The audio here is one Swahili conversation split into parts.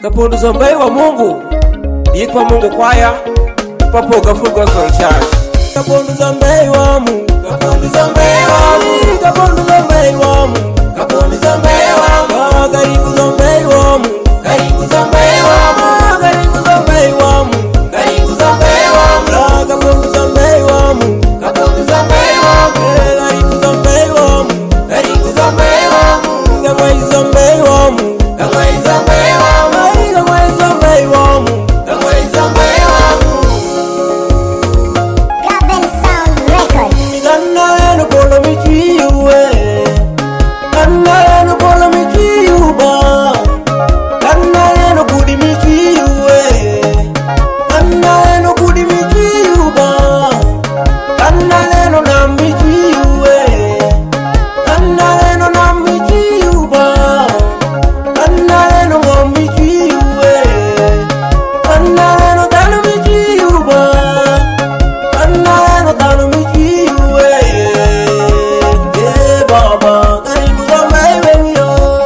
Kapundu zombai wa Mungu Yikwa Mungu kwaya Papo Gaful Gospel Church. Kapundu zombai wa Mungu, Kapundu zombai wa Mungu, Kapundu zombai wa Mungu, Kapundu zombai wa Mungu, karibu zombai wa Mungu, karibu zombai wa Mungu, karibu zombai wa Mungu, karibu zombai wa Mungu, Kapundu zombai wa Mungu, Kapundu zombai wa Mungu, karibu zombai wa Mungu, karibu zombai wa Mungu, kamai zombai wa Mungu, kamai zombai wa Mungu, kamai zombai wa Mungu, kamai zombai wa Mungu. Gavin Sound Records. Kanna no polo mi chiuwe, kanna no polo mi chiuba, kanna no kudi mi chiuwe, kanna no kudi mi chiuba, kanna no nam mi chiuwe, kanna no nam mi chiuba, kanna no ngom mi chiuwe, kanna no danu mi chiuba, kanna no danu mi chiuwe. Yeah, Baba, karibu zombai wenyo.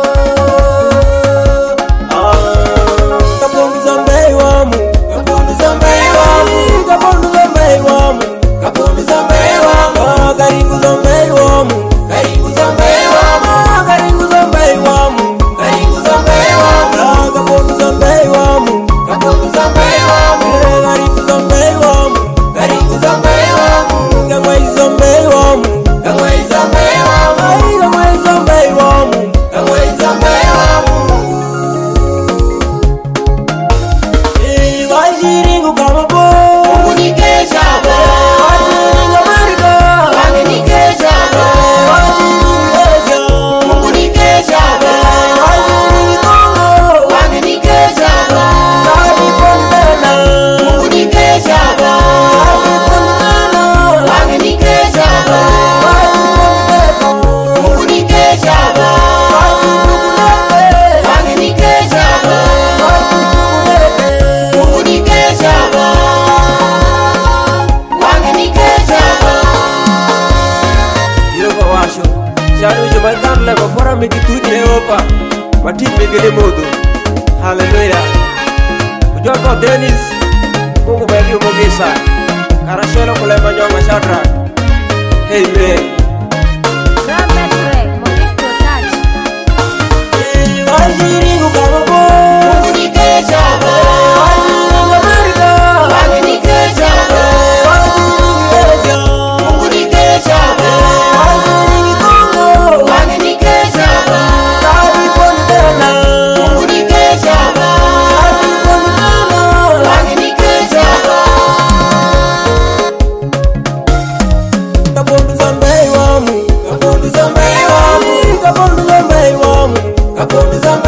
Kapundu zombai wa Mungu, Kapundu zombai wa Mungu, Kapundu zombai wa Mungu, Kapundu zombai wa Mungu, karibu zombai wa Mungu, karibu zombai wa Mungu, karibu zombai wa Mungu, karibu zombai wa Mungu, Kapundu zombai wa Mungu, Kapundu zombai wa Mungu, karibu zombai wa Mungu, karibu zombai wa Mungu, kamai zombai wa Mungu, kamai zombai wa Mungu, kamai zombai wa Mungu, kamai zombai wa Mungu. Wajiringu kama bo, Mungu nikesha bo, wajiringu mariko, wange nikesha bo, wajiringu Mungu nikesha bo, wajiringu kongo, wange nikesha bo, walipondana, Mungu nikesha bo, walipondana, wange nikesha bo, walipondana, Mungu nikesha bo, walipondana, wange nikesha bo, Mungu nikesha bo, wange nikesha bo. Yoko washo, shanu jubakan le bapora mikituni leopa, batit migele modu. Hallelujah. Ujoko Dennis, Mungu bagi umogisa. Karashelo kule manyonga shadra. Amen. Gavin Ray, Monique Touch. Wajiringu kama bo, Mungu nikesha bo, wajiringu mariko, wange nikesha bo, wajiringu Mungu nikesha bo, wajiringu kongo, wange nikesha bo, walipondana, Mungu nikesha bo, walipondana, wange nikesha bo. Kapundu zombai wa Mungu, Kapundu zombai wa Mungu, Kapundu zombai wa Mungu, Kapundu zombai